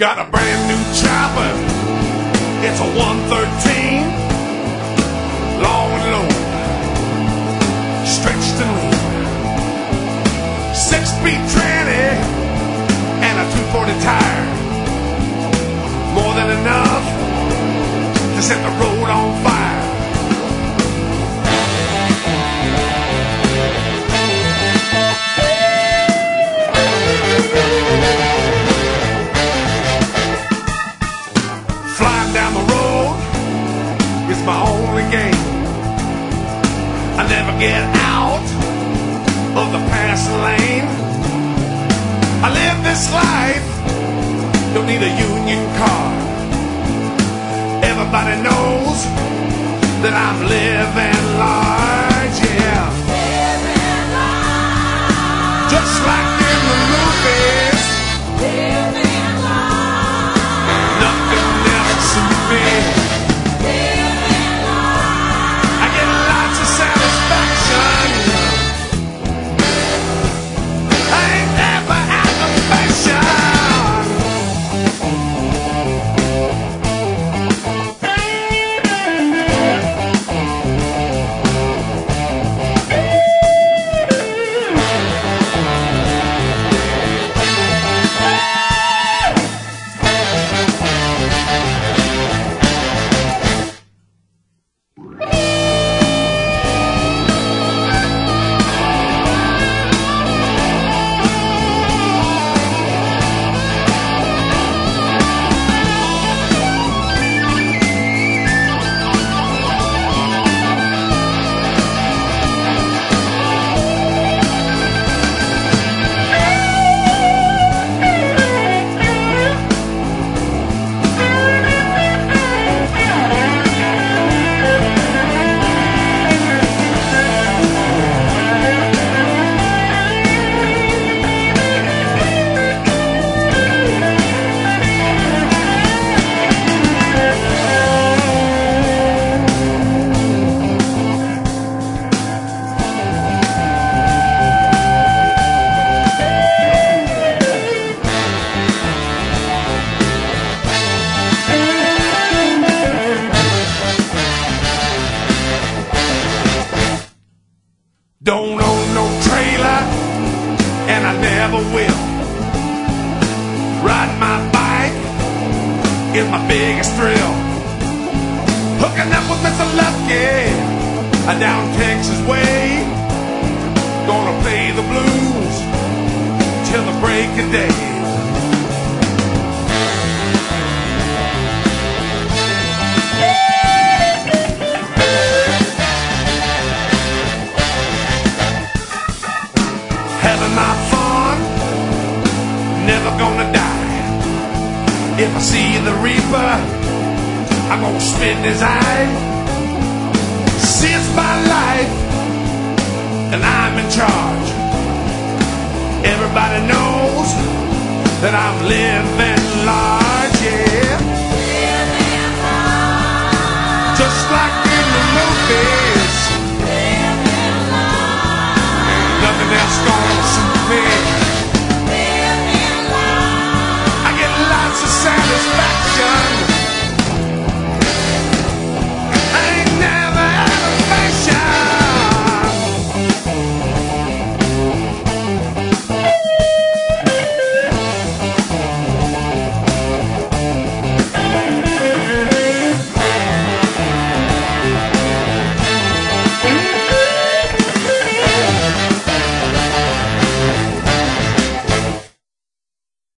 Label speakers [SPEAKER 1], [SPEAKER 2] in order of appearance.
[SPEAKER 1] Got a brand new chopper, it's a 113, long and low, stretched and lean, 6-speed tranny and a 240 tire, more than enough to set the road on fire. Down the road is my only game. I never get out of the pass lane. I live this life, don't need a union card. Everybody knows that I'm living large, yeah. Living large. Just like in the movies. Living large. Nothing else in me. Living large. I get lots of satisfaction. I ain't never had the passion. Don't own no trailer, and I never will. Riding my bike is my biggest thrill. Hooking up with Mr. Lucky, down Texas way. Gonna play the blues till the break of day. Having my fun, never gonna die. If I see the Reaper, I'm gonna spit in his eye. See, it's my life, and I'm in charge. Everybody knows that I'm living